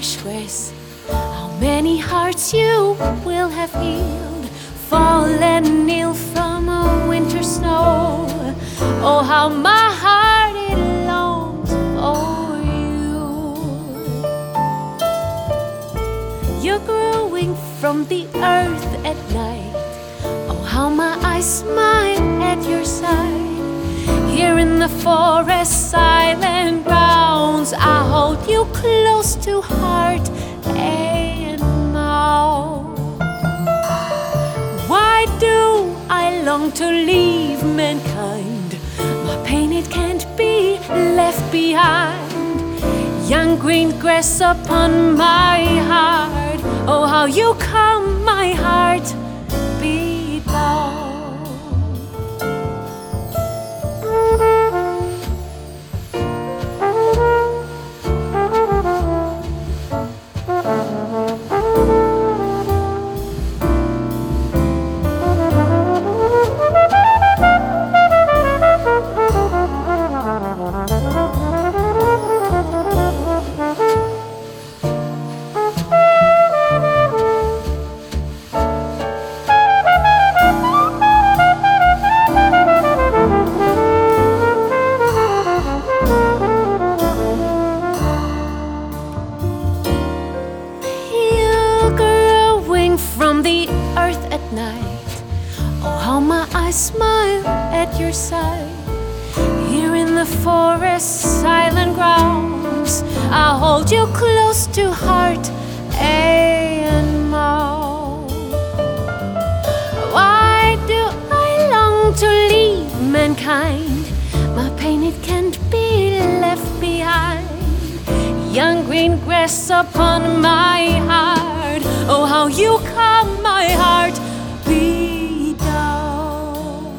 fresh grace. How many hearts you will have healed, fall and kneel from a winter snow. Oh, how my heart it longs for you. You're growing from the earth at night. Oh, how my eyes smile at your side. Here in the forest, silent grounds, I hold you close to heart and mouth. Why do I long to leave mankind? My pain, it can't be left behind. Young green grass upon my heart. Oh, how you calm my heart beat loud. From the earth at night. Oh, how my eyes smile at your side. Here in the forest, silent grounds, I hold you close to heart and mouth. Why do I long to leave mankind? My pain, it can't be left behind. Young green grass upon my heart. Oh, how you calm my heart beat down.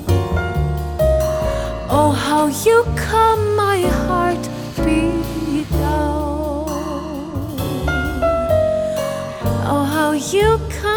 Oh, how you calm my heart beat down. Oh, how you calm